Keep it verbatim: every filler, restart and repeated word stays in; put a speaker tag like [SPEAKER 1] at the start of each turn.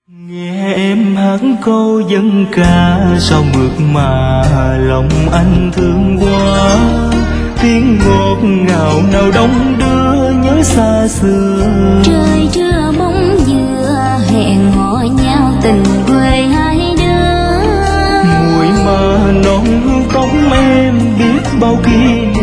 [SPEAKER 1] Nghe em hát câu dân ca sao mượt mà lòng anh thương quá, tiếng ngọt ngào nào đông đưa nhớ xa xưa.
[SPEAKER 2] Trời trưa bóng dừa hẹn hò nhau tình quê hai đứa,
[SPEAKER 1] Mùi mà non hương tóc em biết bao kỷ